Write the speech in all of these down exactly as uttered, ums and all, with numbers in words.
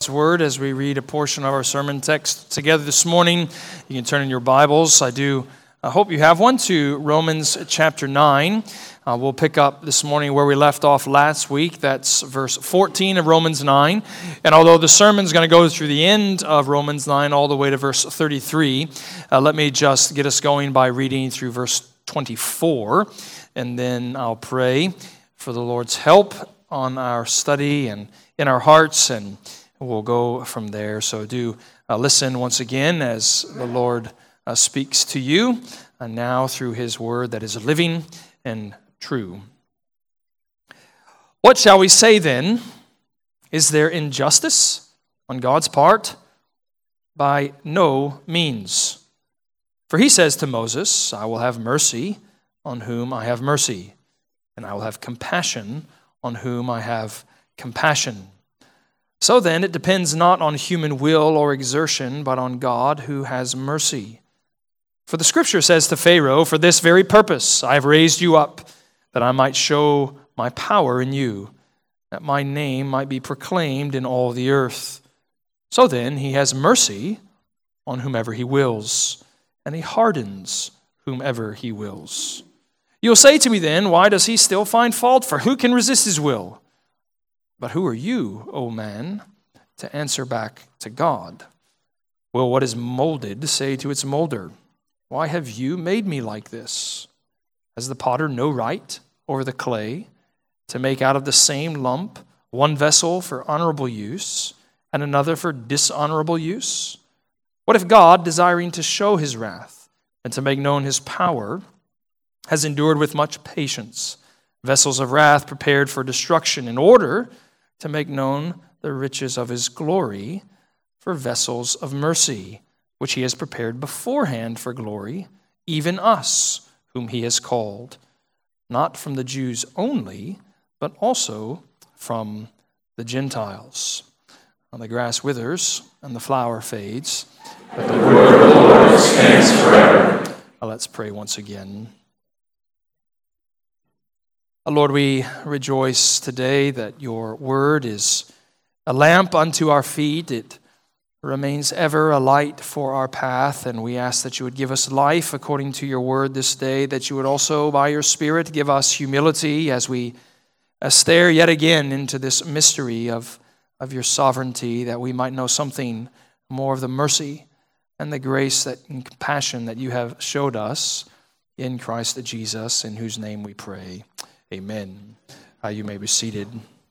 Word as we read a portion of our sermon text together this morning. You can turn in your Bibles. I do I hope you have one to Romans chapter nine. Uh, we'll pick up this morning where we left off last week. That's verse fourteen of Romans nine. And although the sermon's going to go through the end of Romans nine all the way to verse thirty-three, uh, let me just get us going by reading through verse twenty-four. And then I'll pray for the Lord's help on our study and in our hearts, and we'll go from there. So do uh, listen once again as the Lord uh, speaks to you uh, now through His word that is living and true. What shall we say then? Is there injustice on God's part? By no means. For He says to Moses, I will have mercy on whom I have mercy, and I will have compassion on whom I have compassion. So then, it depends not on human will or exertion, but on God who has mercy. For the Scripture says to Pharaoh, for this very purpose I have raised you up, that I might show my power in you, that my name might be proclaimed in all the earth. So then, He has mercy on whomever He wills, and He hardens whomever He wills. You'll say to me then, why does He still find fault? For who can resist His will? But who are you, O man, to answer back to God? Will what is molded say to its molder, why have you made me like this? Has the potter no right over the clay to make out of the same lump one vessel for honorable use and another for dishonorable use? What if God, desiring to show His wrath and to make known His power, has endured with much patience vessels of wrath prepared for destruction, in order to make known the riches of His glory for vessels of mercy, which He has prepared beforehand for glory, even us, whom He has called, not from the Jews only, but also from the Gentiles. And the grass withers and the flower fades, but the word of the Lord stands forever. Now let's pray once again. Lord, we rejoice today that Your word is a lamp unto our feet. It remains ever a light for our path, and we ask that You would give us life according to Your word this day, that You would also, by Your Spirit, give us humility as we stare yet again into this mystery of, of Your sovereignty, that we might know something more of the mercy and the grace that, and compassion that You have showed us in Christ Jesus, in whose name we pray. Amen. Uh, you may be seated.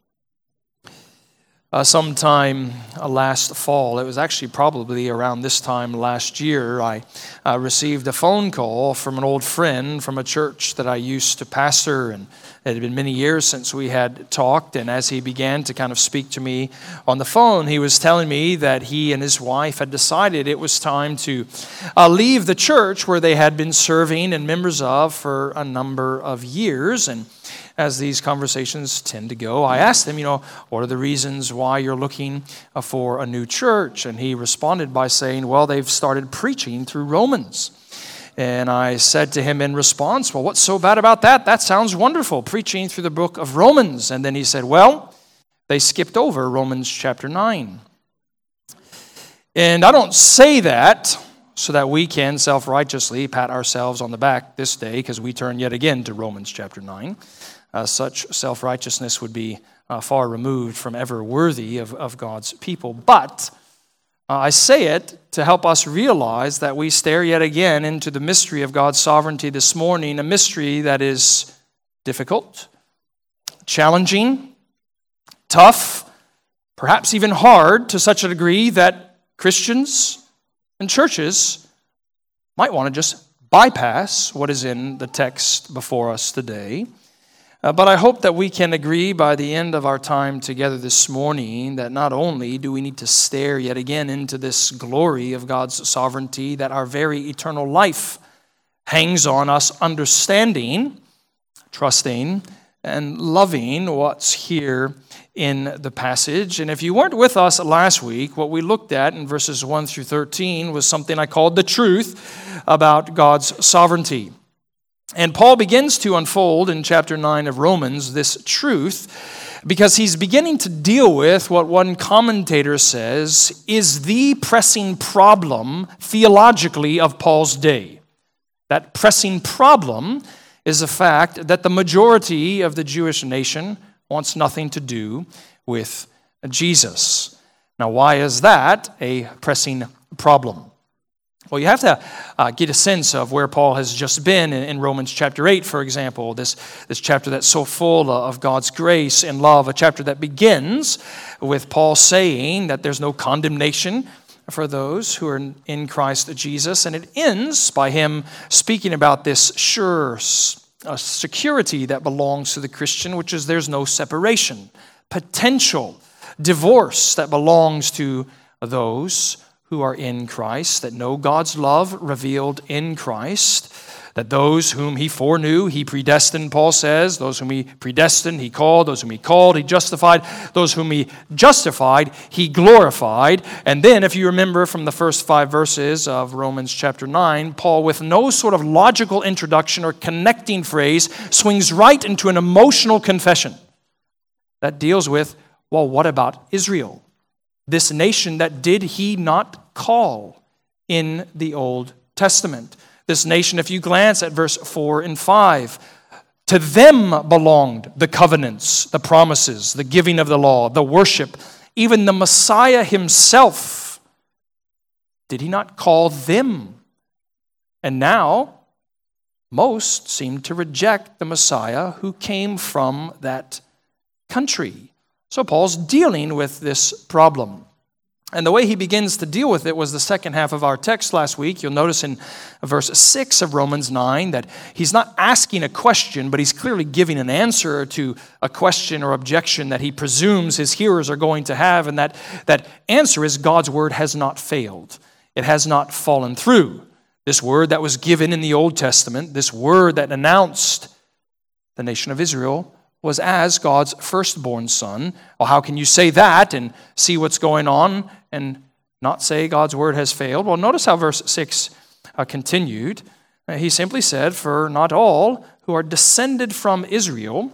Uh, sometime uh, last fall, it was actually probably around this time last year, I uh, received a phone call from an old friend from a church that I used to pastor, and it had been many years since we had talked, and as he began to kind of speak to me on the phone, he was telling me that he and his wife had decided it was time to uh, leave the church where they had been serving and members of for a number of years. And as these conversations tend to go, I asked him, you know, what are the reasons why you're looking for a new church? And he responded by saying, well, they've started preaching through Romans. And I said to him in response, well, what's so bad about that? That sounds wonderful, preaching through the book of Romans. And then he said, well, they skipped over Romans chapter nine. And I don't say that so that we can self-righteously pat ourselves on the back this day because we turn yet again to Romans chapter nine. Uh, such self-righteousness would be uh, far removed from ever worthy of, of God's people. But uh, I say it to help us realize that we stare yet again into the mystery of God's sovereignty this morning, a mystery that is difficult, challenging, tough, perhaps even hard to such a degree that Christians and churches might want to just bypass what is in the text before us today. Uh, but I hope that we can agree by the end of our time together this morning that not only do we need to stare yet again into this glory of God's sovereignty, that our very eternal life hangs on us understanding, trusting, and loving what's here in the passage. And if you weren't with us last week, what we looked at in verses one through thirteen was something I called the truth about God's sovereignty. And Paul begins to unfold in chapter nine of Romans this truth because he's beginning to deal with what one commentator says is the pressing problem theologically of Paul's day. That pressing problem is the fact that the majority of the Jewish nation wants nothing to do with Jesus. Now, why is that a pressing problem? Well, you have to uh, get a sense of where Paul has just been in, in Romans chapter eight, for example, this, this chapter that's so full of God's grace and love, a chapter that begins with Paul saying that there's no condemnation for those who are in Christ Jesus, and it ends by him speaking about this sure uh, security that belongs to the Christian, which is there's no separation, potential divorce that belongs to those who are in Christ, that know God's love revealed in Christ, that those whom he foreknew, he predestined, Paul says, those whom he predestined, he called, those whom he called, he justified, those whom he justified, he glorified. And then, if you remember from the first five verses of Romans chapter nine, Paul, with no sort of logical introduction or connecting phrase, swings right into an emotional confession that deals with, well, what about Israel? This nation that did he not call in the Old Testament. This nation, if you glance at verse four and five, to them belonged the covenants, the promises, the giving of the law, the worship, even the Messiah himself. Did he not call them? And now, most seem to reject the Messiah who came from that country. So Paul's dealing with this problem. And the way he begins to deal with it was the second half of our text last week. You'll notice in verse six of Romans nine that he's not asking a question, but he's clearly giving an answer to a question or objection that he presumes his hearers are going to have. And that, that answer is God's word has not failed. It has not fallen through. This word that was given in the Old Testament, this word that announced the nation of Israel, was as God's firstborn son. Well, how can you say that and see what's going on and not say God's word has failed? Well, notice how verse six uh, continued. Uh, he simply said, for not all who are descended from Israel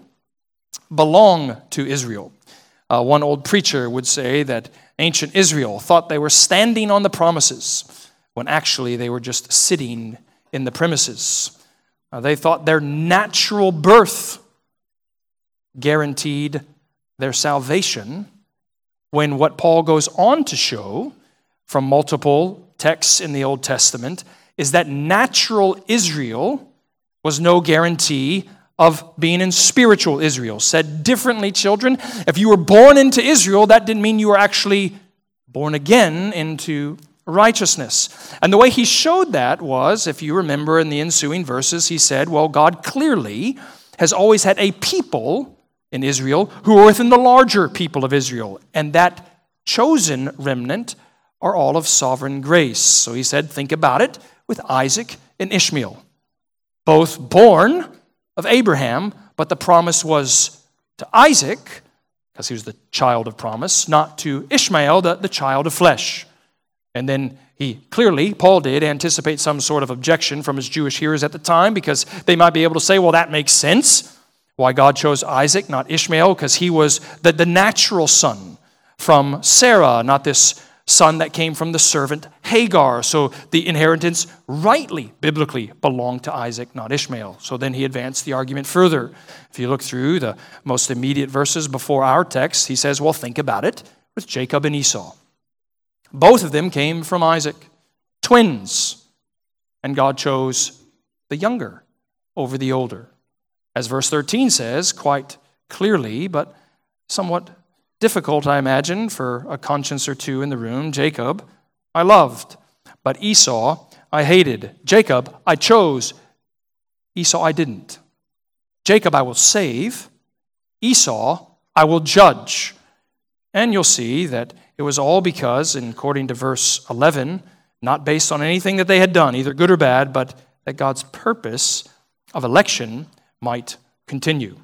belong to Israel. Uh, one old preacher would say that ancient Israel thought they were standing on the promises when actually they were just sitting in the premises. Uh, they thought their natural birth guaranteed their salvation, when what Paul goes on to show from multiple texts in the Old Testament is that natural Israel was no guarantee of being in spiritual Israel. Said differently, children, if you were born into Israel, that didn't mean you were actually born again into righteousness. And the way he showed that was, if you remember in the ensuing verses, he said, well, God clearly has always had a people in Israel who are within the larger people of Israel. And that chosen remnant are all of sovereign grace. So he said, think about it with Isaac and Ishmael. Both born of Abraham, but the promise was to Isaac, because he was the child of promise, not to Ishmael, the, the child of flesh. And then he clearly, Paul did, anticipate some sort of objection from his Jewish hearers at the time, because they might be able to say, well, that makes sense. Why God chose Isaac, not Ishmael, because he was the, the natural son from Sarah, not this son that came from the servant Hagar. So the inheritance rightly, biblically, belonged to Isaac, not Ishmael. So then he advanced the argument further. If you look through the most immediate verses before our text, he says, well, think about it with Jacob and Esau. Both of them came from Isaac, twins, and God chose the younger over the older. As verse thirteen says, quite clearly, but somewhat difficult, I imagine, for a conscience or two in the room, Jacob I loved, but Esau I hated. Jacob I chose, Esau I didn't. Jacob I will save, Esau I will judge. And you'll see that it was all because, and according to verse eleven, not based on anything that they had done, either good or bad, but that God's purpose of election might continue.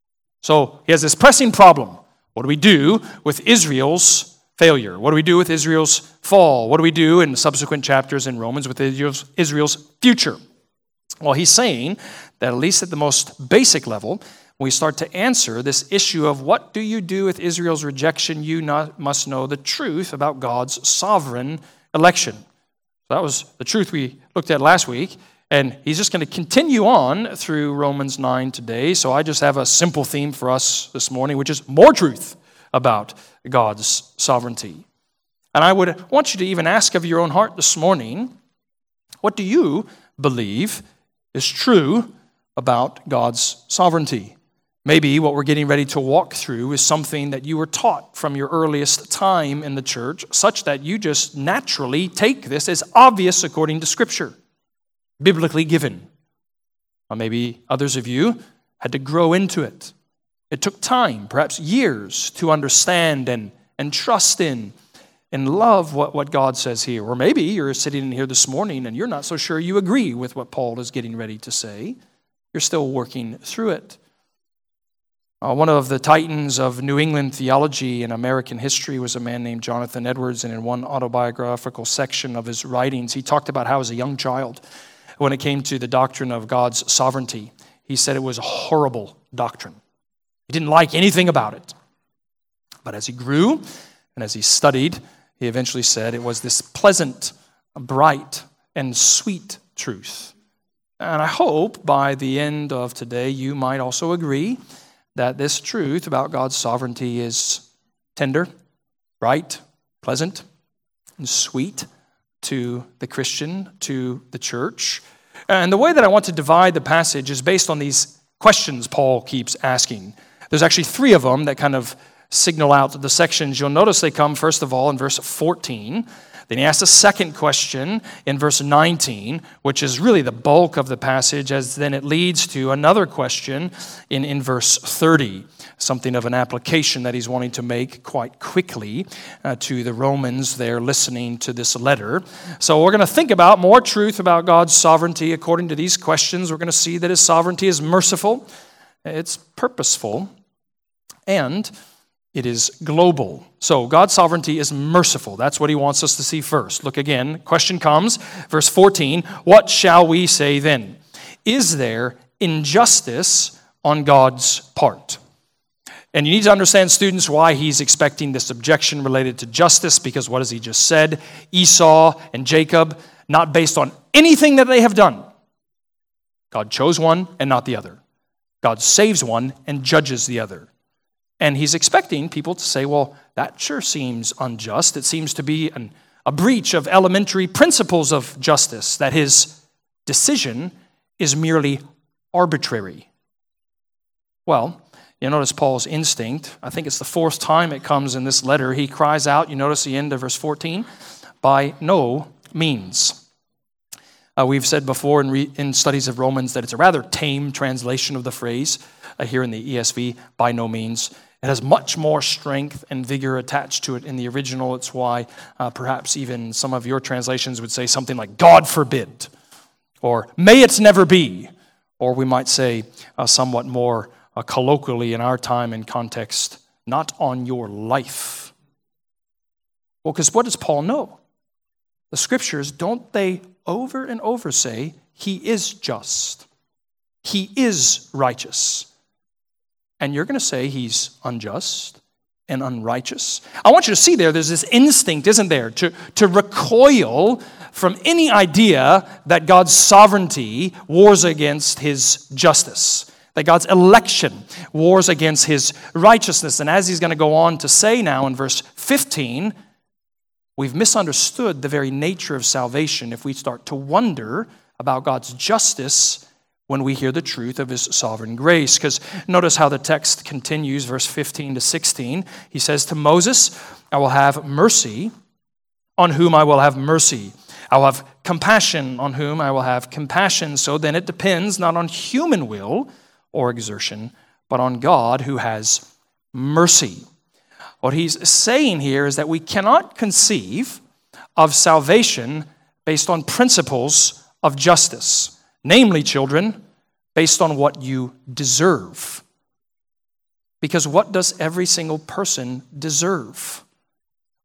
So he has this pressing problem. What do we do with Israel's failure? What do we do with Israel's fall? What do we do in subsequent chapters in Romans with Israel's, Israel's future? Well, he's saying that at least at the most basic level, when we start to answer this issue of what do you do with Israel's rejection, you not, must know the truth about God's sovereign election. So that was the truth we looked at last week, and he's just going to continue on through Romans nine today. So I just have a simple theme for us this morning, which is more truth about God's sovereignty. And I would want you to even ask of your own heart this morning, what do you believe is true about God's sovereignty? Maybe what we're getting ready to walk through is something that you were taught from your earliest time in the church, such that you just naturally take this as obvious according to Scripture, biblically given. Or maybe others of you had to grow into it. It took time, perhaps years, to understand and, and trust in and love what, what God says here. Or maybe you're sitting in here this morning and you're not so sure you agree with what Paul is getting ready to say. You're still working through it. Uh, one of the titans of New England theology and American history was a man named Jonathan Edwards, and in one autobiographical section of his writings, he talked about how as a young child, when it came to the doctrine of God's sovereignty, he said it was a horrible doctrine. He didn't like anything about it. But as he grew and as he studied, he eventually said it was this pleasant, bright, and sweet truth. And I hope by the end of today you might also agree that this truth about God's sovereignty is tender, bright, pleasant, and sweet to the Christian, to the church. And the way that I want to divide the passage is based on these questions Paul keeps asking. There's actually three of them that kind of signal out the sections. You'll notice they come, first of all, in verse fourteen. Then he asks a second question in verse nineteen, which is really the bulk of the passage, as then it leads to another question in, in verse thirty, something of an application that he's wanting to make quite quickly uh, to the Romans there listening to this letter. So we're going to think about more truth about God's sovereignty according to these questions. We're going to see that his sovereignty is merciful, it's purposeful, and it is global. So God's sovereignty is merciful. That's what he wants us to see first. Look again. Question comes, verse fourteen. What shall we say then? Is there injustice on God's part? And you need to understand, students, why he's expecting this objection related to justice, because what has he just said? Esau and Jacob, not based on anything that they have done. God chose one and not the other. God saves one and judges the other. And he's expecting people to say, well, that sure seems unjust. It seems to be an, a breach of elementary principles of justice, that his decision is merely arbitrary. Well, you notice Paul's instinct. I think it's the fourth time it comes in this letter. He cries out, you notice the end of verse fourteen, by no means. Uh, we've said before in, re, in studies of Romans that it's a rather tame translation of the phrase uh, here in the E S V, by no means. It has much more strength and vigor attached to it in the original. It's why uh, perhaps even some of your translations would say something like, God forbid, or may it never be, or we might say uh, somewhat more uh, colloquially in our time and context, not on your life. Well, because what does Paul know? The Scriptures, don't they over and over say, he is just, he is righteous. And you're going to say he's unjust and unrighteous. I want you to see there, there's this instinct, isn't there, to, to recoil from any idea that God's sovereignty wars against his justice, that God's election wars against his righteousness. And as he's going to go on to say now in verse fifteen, we've misunderstood the very nature of salvation if we start to wonder about God's justice when we hear the truth of his sovereign grace. Because notice how the text continues, verse fifteen to sixteen. He says to Moses, I will have mercy on whom I will have mercy. I will have compassion on whom I will have compassion. So then it depends not on human will or exertion, but on God who has mercy. What he's saying here is that we cannot conceive of salvation based on principles of justice. Namely, children, based on what you deserve. Because what does every single person deserve?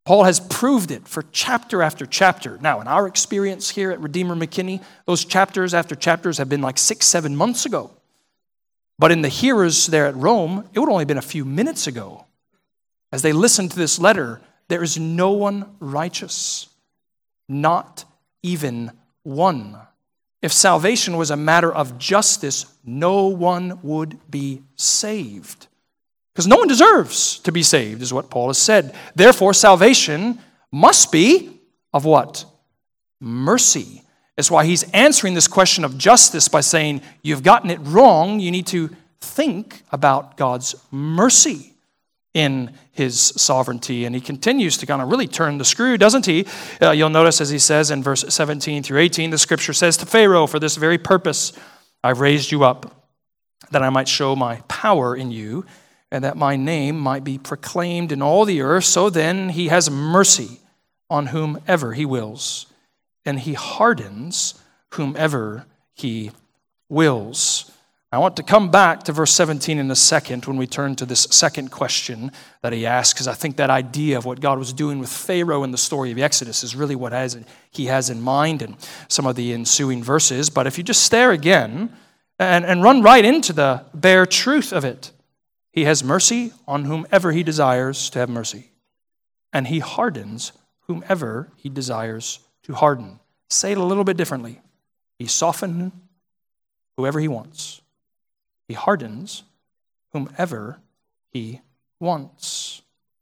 Paul has proved it for chapter after chapter. Now, in our experience here at Redeemer McKinney, those chapters after chapters have been like six, seven months ago. But in the hearers there at Rome, it would only have been a few minutes ago. As they listened to this letter, there is no one righteous, not even one. If salvation was a matter of justice, no one would be saved. Because no one deserves to be saved, is what Paul has said. Therefore, salvation must be of what? Mercy. That's why he's answering this question of justice by saying, you've gotten it wrong. You need to think about God's mercy in his sovereignty. And he continues to kind of really turn the screw, doesn't he? Uh, you'll notice as he says in verse seventeen through eighteen, the scripture says to Pharaoh, for this very purpose I've raised you up, that I might show my power in you, and that my name might be proclaimed in all the earth. So then he has mercy on whomever he wills, and he hardens whomever he wills. I want to come back to verse seventeen in a second when we turn to this second question that he asked, because I think that idea of what God was doing with Pharaoh in the story of Exodus is really what has, he has in mind in some of the ensuing verses. But if you just stare again and, and run right into the bare truth of it, he has mercy on whomever he desires to have mercy, and he hardens whomever he desires to harden. Say it a little bit differently. He softens whoever he wants. He hardens whomever he wants.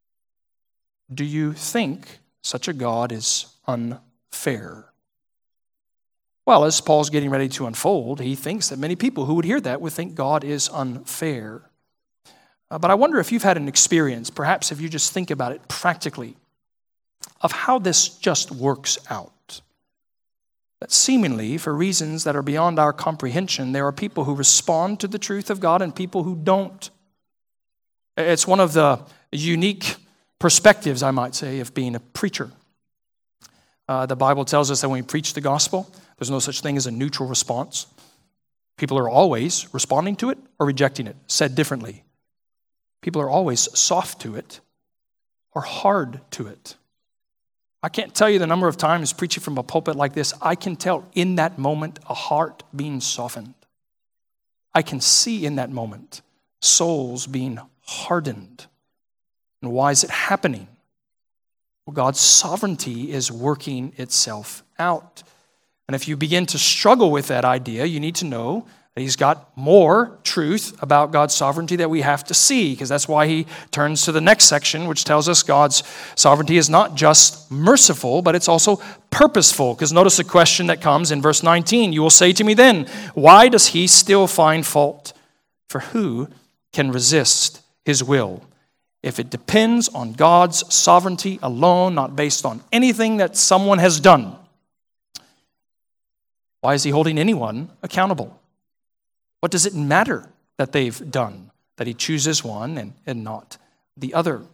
Do you think such a God is unfair? Well, as Paul's getting ready to unfold, he thinks that many people who would hear that would think God is unfair. Uh, but I wonder if you've had an experience, perhaps if you just think about it practically, of how this just works out. That seemingly, for reasons that are beyond our comprehension, there are people who respond to the truth of God and people who don't. It's one of the unique perspectives, I might say, of being a preacher. Uh, the Bible tells us that when we preach the gospel, there's no such thing as a neutral response. People are always responding to it or rejecting it. Said differently, people are always soft to it or hard to it. I can't tell you the number of times preaching from a pulpit like this, I can tell in that moment a heart being softened. I can see in that moment souls being hardened. And why is it happening? Well, God's sovereignty is working itself out. And if you begin to struggle with that idea, you need to know that he's got more truth about God's sovereignty that we have to see, because that's why he turns to the next section, which tells us God's sovereignty is not just merciful, but it's also purposeful. Because notice the question that comes in verse nineteen. You will say to me then, why does he still find fault? For who can resist his will? If it depends on God's sovereignty alone, not based on anything that someone has done, why is he holding anyone accountable? What does it matter that they've done, that he chooses one and, and not the other?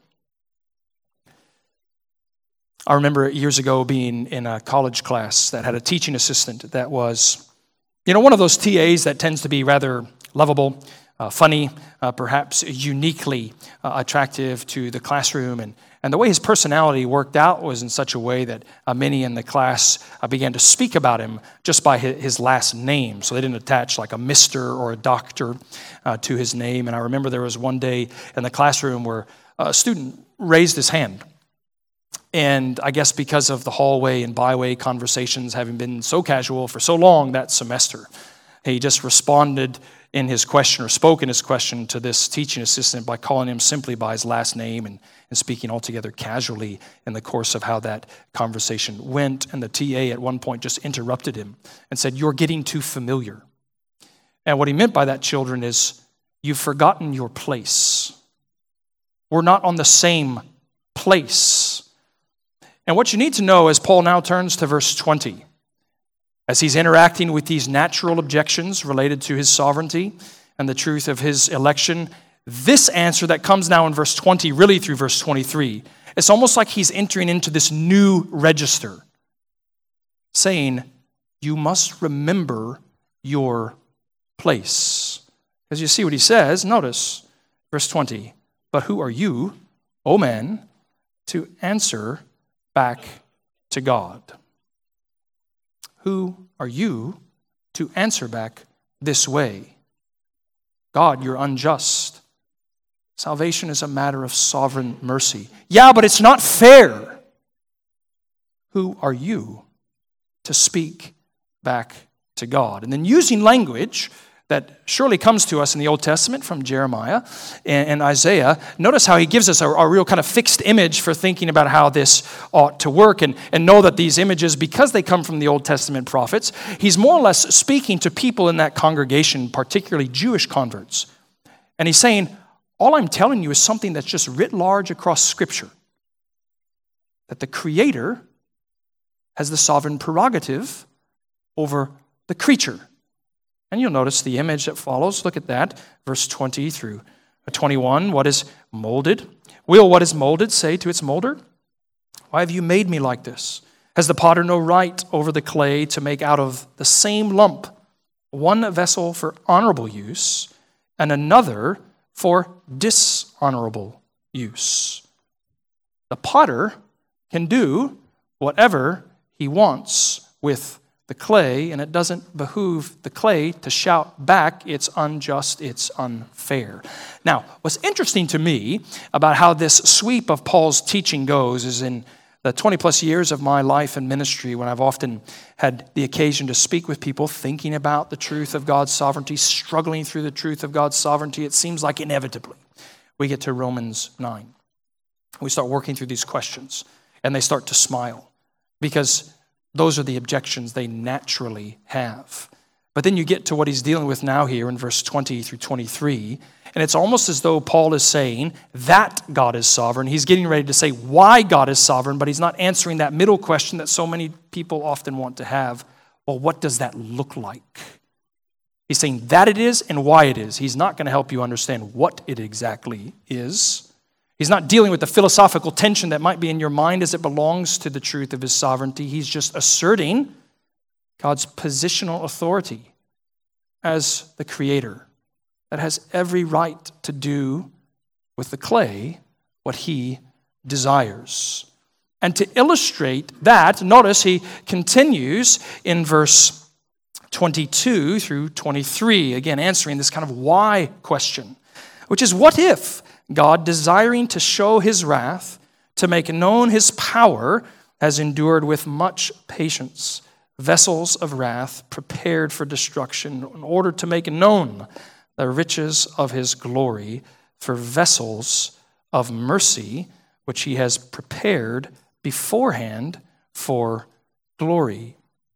I remember years ago being in a college class that had a teaching assistant that was, you know, one of those T As that tends to be rather lovable, uh, funny, uh, perhaps uniquely uh, attractive to the classroom. And, and the way his personality worked out was in such a way that uh, many in the class uh, began to speak about him just by his, his last name. So they didn't attach like a mister or a doctor uh, to his name. And I remember there was one day in the classroom where a student raised his hand. And I guess because of the hallway and byway conversations having been so casual for so long that semester, he just responded in his question, or spoke in his question to this teaching assistant by calling him simply by his last name and, and speaking altogether casually in the course of how that conversation went. And the T A at one point just interrupted him and said, "You're getting too familiar." And what he meant by that, children, is you've forgotten your place. We're not on the same place. And what you need to know as Paul now turns to verse twenty, as he's interacting with these natural objections related to his sovereignty and the truth of his election, this answer that comes now in verse twenty, really through verse twenty-three, it's almost like he's entering into this new register, saying, you must remember your place. As you see what he says, notice verse twenty, but who are you, O man, to answer back to God? Who are you to answer back this way? God, you're unjust. Salvation is a matter of sovereign mercy. Yeah, but it's not fair. Who are you to speak back to God? And then using language that surely comes to us in the Old Testament from Jeremiah and, and Isaiah, notice how he gives us a, a real kind of fixed image for thinking about how this ought to work. And, and know that these images, because they come from the Old Testament prophets, he's more or less speaking to people in that congregation, particularly Jewish converts. And he's saying, all I'm telling you is something that's just writ large across Scripture. That the Creator has the sovereign prerogative over the creature. And you'll notice the image that follows. Look at that, verse twenty through twenty-one. What is molded? Will what is molded say to its molder, why have you made me like this? Has the potter no right over the clay to make out of the same lump one vessel for honorable use and another for dishonorable use? The potter can do whatever he wants with the clay, and it doesn't behoove the clay to shout back, it's unjust, it's unfair. Now, what's interesting to me about how this sweep of Paul's teaching goes is in the twenty plus years of my life and ministry, when I've often had the occasion to speak with people thinking about the truth of God's sovereignty, struggling through the truth of God's sovereignty, it seems like inevitably we get to Romans nine. We start working through these questions, and they start to smile because those are the objections they naturally have. But then you get to what he's dealing with now here in verse twenty through twenty-three, and it's almost as though Paul is saying that God is sovereign. He's getting ready to say why God is sovereign, but he's not answering that middle question that so many people often want to have. Well, what does that look like? He's saying that it is and why it is. He's not going to help you understand what it exactly is. He's not dealing with the philosophical tension that might be in your mind as it belongs to the truth of his sovereignty. He's just asserting God's positional authority as the creator that has every right to do with the clay what he desires. And to illustrate that, notice he continues in verse twenty-two through twenty-three, again answering this kind of why question, which is what if God, desiring to show his wrath, to make known his power, has endured with much patience vessels of wrath prepared for destruction in order to make known the riches of his glory for vessels of mercy, which he has prepared beforehand for glory.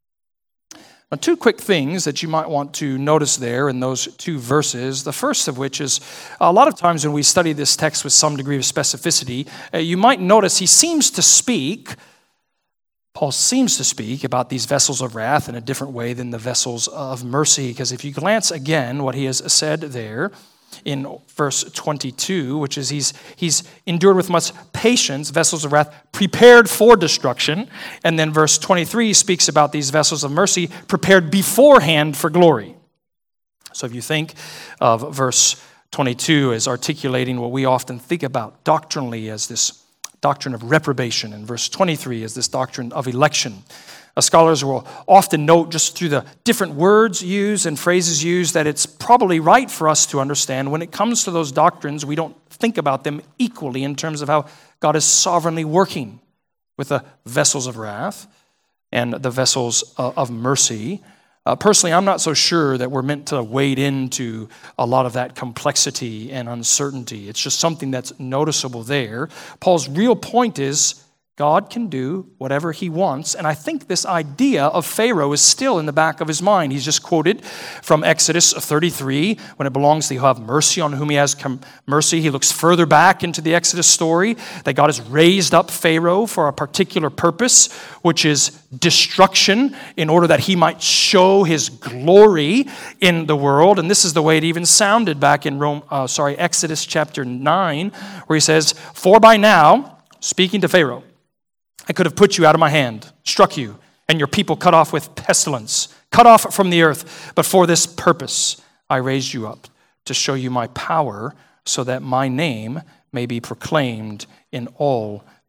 Now, two quick things that you might want to notice there in those two verses. The first of which is a lot of times when we study this text with some degree of specificity, uh, you might notice he seems to speak, Paul seems to speak about these vessels of wrath in a different way than the vessels of mercy. Because if you glance again what he has said there in verse twenty-two, which is he's he's endured with much patience vessels of wrath prepared for destruction, and then verse twenty-three speaks about these vessels of mercy prepared beforehand for glory. So if you think of verse twenty-two as articulating what we often think about doctrinally as this doctrine of reprobation, and verse twenty-three as this doctrine of election. Uh, scholars will often note just through the different words used and phrases used that it's probably right for us to understand when it comes to those doctrines, we don't think about them equally in terms of how God is sovereignly working with the vessels of wrath and the vessels uh, of mercy. Uh, personally, I'm not so sure that we're meant to wade into a lot of that complexity and uncertainty. It's just something that's noticeable there. Paul's real point is God can do whatever he wants, and I think this idea of Pharaoh is still in the back of his mind. He's just quoted from Exodus thirty-three, when it belongs to he'll have mercy on whom he has com- mercy. He looks further back into the Exodus story that God has raised up Pharaoh for a particular purpose, which is destruction, in order that he might show his glory in the world. And this is the way it even sounded back in Rome, uh, sorry, Exodus chapter nine, where he says, "For by now," speaking to Pharaoh, "I could have put you out of my hand, struck you, and your people cut off with pestilence, cut off from the earth. But for this purpose I raised you up, to show you my power, so that my name may be proclaimed in all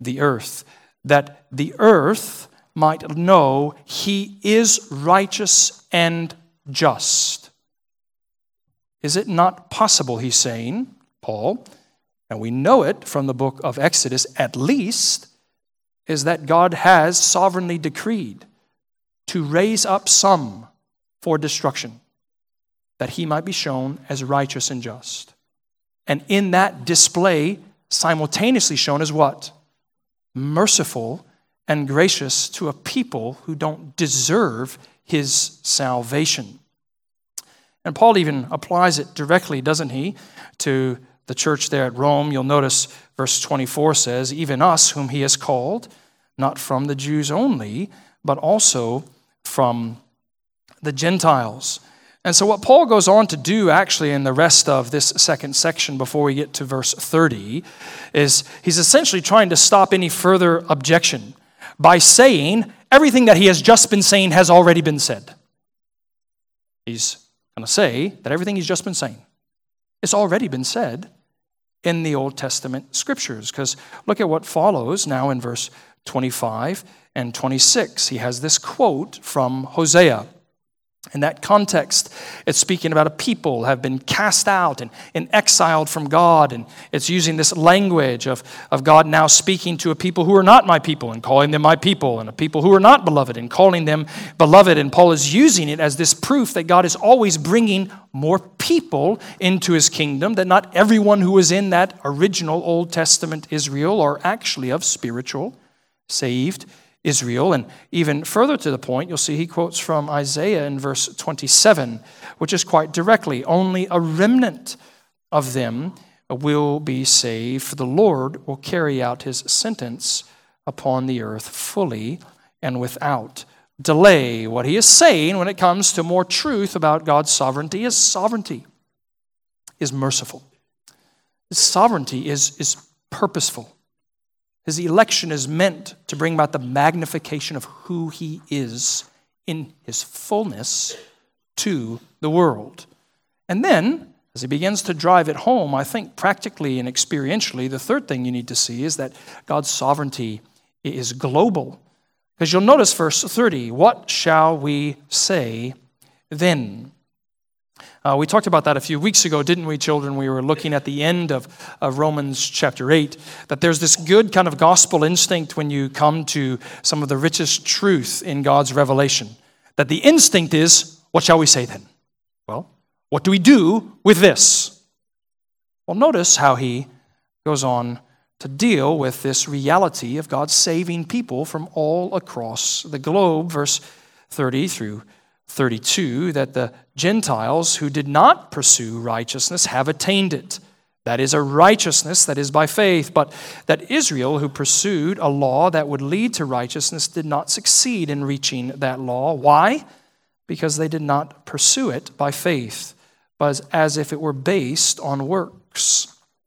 the earth, that the earth might know he is righteous and just. Is it not possible, he's saying, Paul, and we know it from the book of Exodus at least, is that God has sovereignly decreed to raise up some for destruction, that he might be shown as righteous and just. And in that display, simultaneously shown as what? Merciful and gracious to a people who don't deserve his salvation. And Paul even applies it directly, doesn't he, to the church there at Rome. You'll notice verse twenty-four says, even us whom he has called, not from the Jews only, but also from the Gentiles. And so what Paul goes on to do actually in the rest of this second section before we get to verse thirty is he's essentially trying to stop any further objection by saying everything that he has just been saying has already been said. He's going to say that everything he's just been saying has already been said in the Old Testament scriptures. Because look at what follows now in verse twenty-five and twenty-six. He has this quote from Hosea. In that context, it's speaking about a people have been cast out and, and exiled from God. And it's using this language of, of God now speaking to a people who are not my people and calling them my people, and a people who are not beloved and calling them beloved. And Paul is using it as this proof that God is always bringing more people into his kingdom, that not everyone who was in that original Old Testament Israel are actually of spiritual, saved Israel. And even further to the point, you'll see he quotes from Isaiah in verse twenty-seven, which is quite directly, only a remnant of them will be saved, for the Lord will carry out his sentence upon the earth fully and without delay. What he is saying when it comes to more truth about God's sovereignty is sovereignty is merciful. His sovereignty is, is purposeful. His election is meant to bring about the magnification of who he is in his fullness to the world. And then, as he begins to drive it home, I think practically and experientially, the third thing you need to see is that God's sovereignty is global. Because you'll notice verse thirty, what shall we say then? Uh, we talked about that a few weeks ago, didn't we, children? We were looking at the end of, of Romans chapter eight, that there's this good kind of gospel instinct when you come to some of the richest truth in God's revelation. That the instinct is, what shall we say then? Well, what do we do with this? Well, notice how he goes on to deal with this reality of God saving people from all across the globe. Verse thirty through thirty-two, that the Gentiles who did not pursue righteousness have attained it. That is a righteousness that is by faith, but that Israel, who pursued a law that would lead to righteousness, did not succeed in reaching that law. Why? Because they did not pursue it by faith, but as if it were based on works.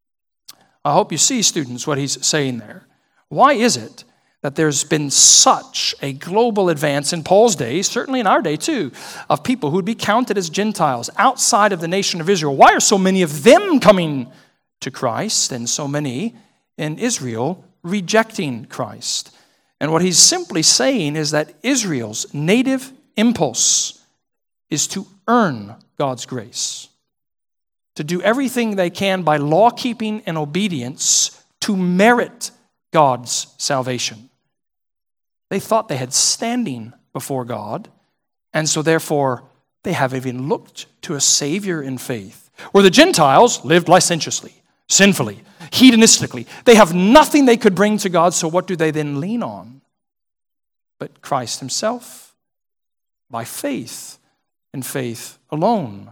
I hope you see, students, what he's saying there. Why is it that there's been such a global advance in Paul's day, certainly in our day too, of people who would be counted as Gentiles outside of the nation of Israel? Why are so many of them coming to Christ and so many in Israel rejecting Christ? And what he's simply saying is that Israel's native impulse is to earn God's grace, to do everything they can by law-keeping and obedience to merit God's salvation. They thought they had standing before God, and so therefore they haven't even looked to a Savior in faith. Where the Gentiles lived licentiously, sinfully, hedonistically. They have nothing they could bring to God, so what do they then lean on? But Christ himself, by faith, and faith alone.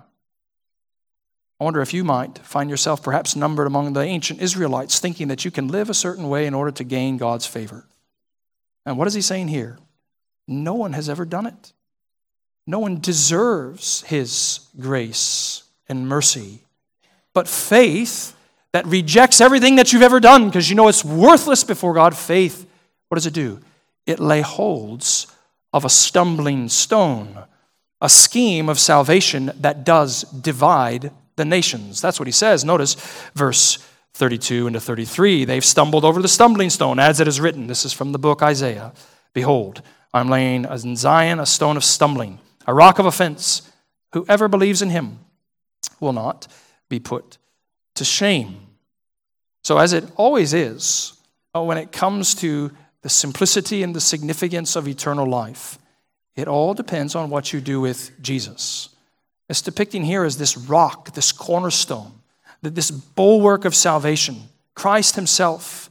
I wonder if you might find yourself perhaps numbered among the ancient Israelites, thinking that you can live a certain way in order to gain God's favor. And what is he saying here? No one has ever done it. No one deserves his grace and mercy. But faith that rejects everything that you've ever done because you know it's worthless before God, faith, what does it do? It lay holds of a stumbling stone, a scheme of salvation that does divide the nations. That's what he says. Notice verse thirty-two and to thirty-three, they've stumbled over the stumbling stone, as it is written. This is from the book Isaiah. Behold, I'm laying in Zion a stone of stumbling, a rock of offense. Whoever believes in him will not be put to shame. So as it always is, when it comes to the simplicity and the significance of eternal life, it all depends on what you do with Jesus. It's depicting here as this rock, this cornerstone, this bulwark of salvation, Christ himself,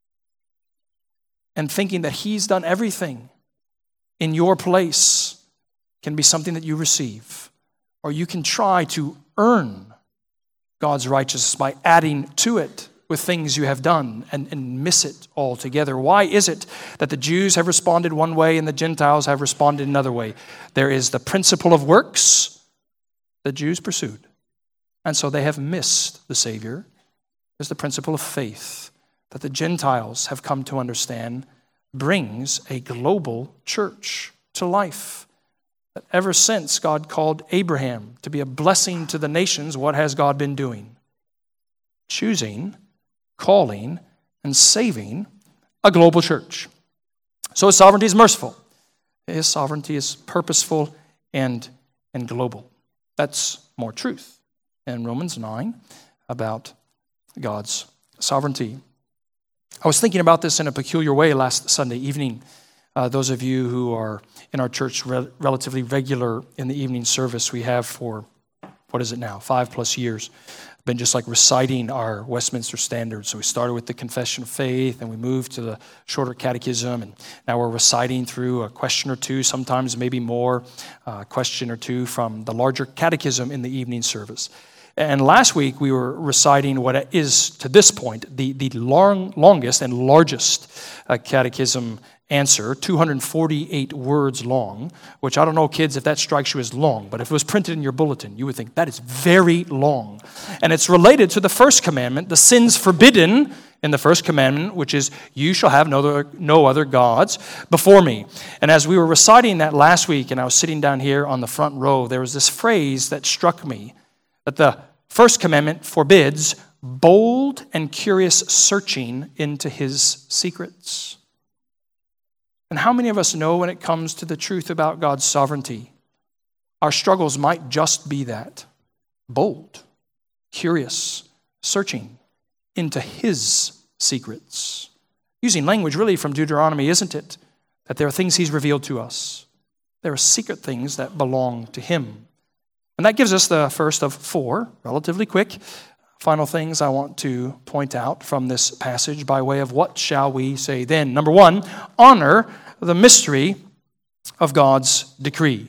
and thinking that he's done everything in your place can be something that you receive. Or you can try to earn God's righteousness by adding to it with things you have done and, and miss it altogether. Why is it that the Jews have responded one way and the Gentiles have responded another way? There is the principle of works the Jews pursued, and so they have missed the Savior. There's the principle of faith that the Gentiles have come to understand brings a global church to life. That ever since God called Abraham to be a blessing to the nations, what has God been doing? Choosing, calling, and saving a global church. So his sovereignty is merciful. His sovereignty is purposeful and, and global. That's more truth in Romans nine about God's sovereignty. I was thinking about this in a peculiar way last Sunday evening. Uh, those of you who are in our church re- relatively regular in the evening service, we have for, what is it now, five plus years, been just like reciting our Westminster Standards. So we started with the Confession of Faith, and we moved to the shorter catechism, and now we're reciting through a question or two, sometimes maybe more, a question or two from the larger catechism in the evening service. And last week we were reciting what is, to this point, the, the long, longest and largest uh, catechism answer, two hundred forty-eight words long, which I don't know, kids, if that strikes you as long, but if it was printed in your bulletin, you would think that is very long. And it's related to the first commandment, the sins forbidden in the first commandment, which is, you shall have no other, no other gods before me. And as we were reciting that last week, and I was sitting down here on the front row, there was this phrase that struck me, that the first commandment forbids bold and curious searching into his secrets. And how many of us know when it comes to the truth about God's sovereignty, our struggles might just be that, bold, curious, searching into his secrets. Using language really from Deuteronomy, isn't it? That there are things he's revealed to us. There are secret things that belong to him. And that gives us the first of four, relatively quick, final things I want to point out from this passage by way of what shall we say then. Number one, honor the mystery of God's decree.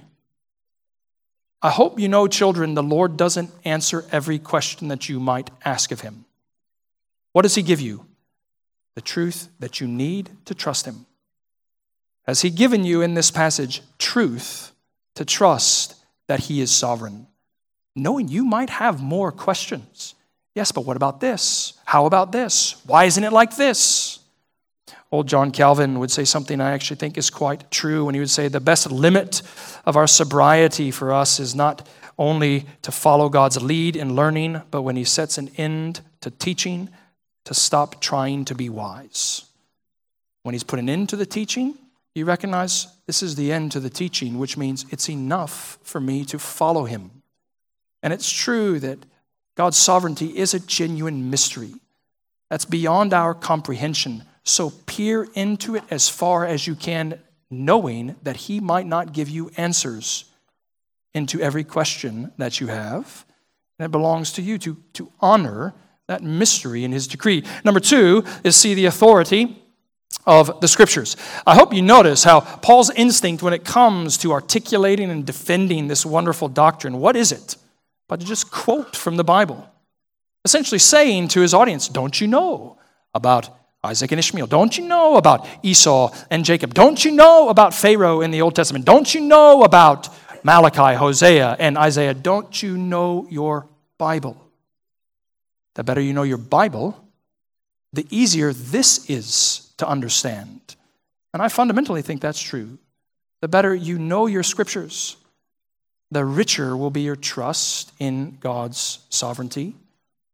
I hope you know, children, the Lord doesn't answer every question that you might ask of him. What does he give you? The truth that you need to trust him. Has he given you in this passage truth to trust that he is sovereign? Knowing you might have more questions. Yes, but what about this? How about this? Why isn't it like this? Old John Calvin would say something I actually think is quite true when he would say the best limit of our sobriety for us is not only to follow God's lead in learning, but when he sets an end to teaching, to stop trying to be wise. When he's put an end to the teaching, you recognize this is the end to the teaching, which means it's enough for me to follow him. And it's true that God's sovereignty is a genuine mystery that's beyond our comprehension. So peer into it as far as you can, knowing that he might not give you answers into every question that you have. And it belongs to you to, to honor that mystery in his decree. Number two is see the authority of the Scriptures. I hope you notice how Paul's instinct when it comes to articulating and defending this wonderful doctrine, what is it? But to just quote from the Bible. Essentially saying to his audience, don't you know about Isaac and Ishmael? Don't you know about Esau and Jacob? Don't you know about Pharaoh in the Old Testament? Don't you know about Malachi, Hosea, and Isaiah? Don't you know your Bible? The better you know your Bible, the easier this is to understand. And I fundamentally think that's true. The better you know your Scriptures, the richer will be your trust in God's sovereignty.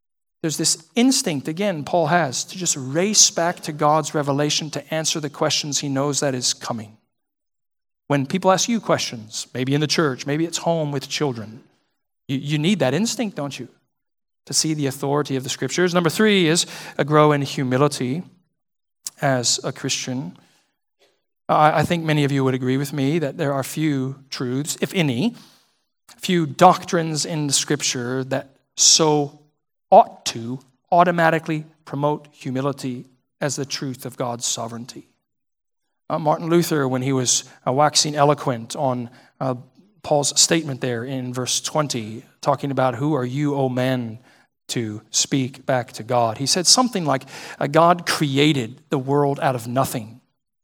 There's this instinct, again, Paul has, to just race back to God's revelation to answer the questions he knows that is coming. When people ask you questions, maybe in the church, maybe it's home with children, you, you need that instinct, don't you? To see the authority of the Scriptures. Number three is a grow in humility as a Christian. I, I think many of you would agree with me that there are few truths, if any, few doctrines in the Scripture that so ought to automatically promote humility as the truth of God's sovereignty. Uh, Martin Luther, when he was uh, waxing eloquent on uh, Paul's statement there in verse twenty, talking about who are you, O men, to speak back to God. He said something like, uh, God created the world out of nothing,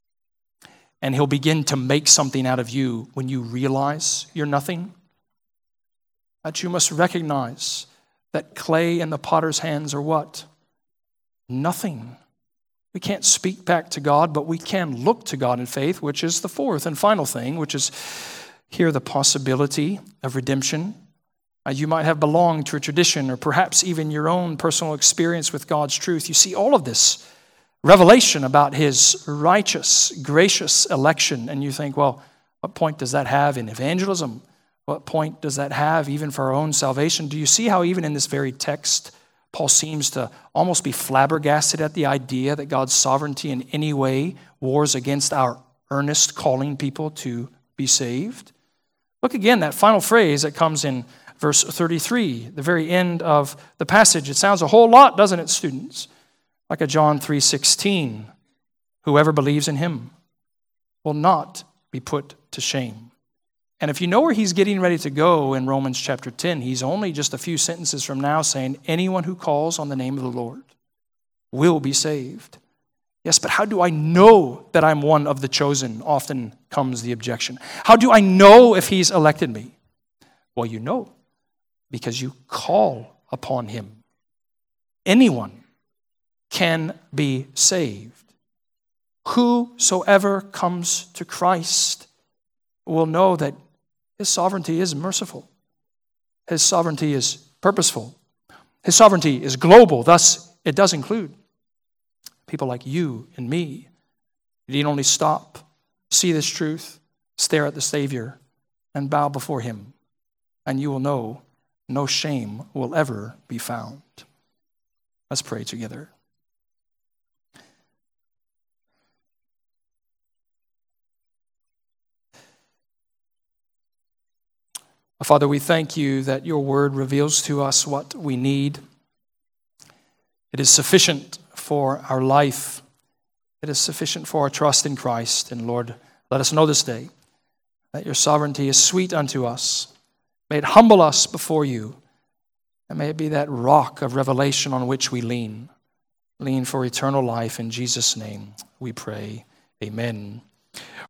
and he'll begin to make something out of you when you realize you're nothing. That you must recognize that clay in the potter's hands are what? Nothing. We can't speak back to God, but we can look to God in faith, which is the fourth and final thing, which is here the possibility of redemption. Uh, you might have belonged to a tradition or perhaps even your own personal experience with God's truth. You see all of this revelation about his righteous, gracious election, and you think, well, what point does that have in evangelism? What point does that have even for our own salvation? Do you see how even in this very text, Paul seems to almost be flabbergasted at the idea that God's sovereignty in any way wars against our earnest calling people to be saved? Look again, that final phrase that comes in verse thirty-three, the very end of the passage. It sounds a whole lot, doesn't it, students? Like a John three sixteen. Whoever believes in him will not be put to shame. And if you know where he's getting ready to go in Romans chapter ten, he's only just a few sentences from now saying, anyone who calls on the name of the Lord will be saved. Yes, but how do I know that I'm one of the chosen? Often comes the objection. How do I know if he's elected me? Well, you know, because you call upon him. Anyone can be saved. Whosoever comes to Christ will know that his sovereignty is merciful. His sovereignty is purposeful. His sovereignty is global. Thus, it does include people like you and me. You need only stop, see this truth, stare at the Savior, and bow before him. And you will know no shame will ever be found. Let's pray together. Father, we thank you that your word reveals to us what we need. It is sufficient for our life. It is sufficient for our trust in Christ. And Lord, let us know this day that your sovereignty is sweet unto us. May it humble us before you. And may it be that rock of revelation on which we lean. Lean for eternal life. In Jesus' name we pray. Amen.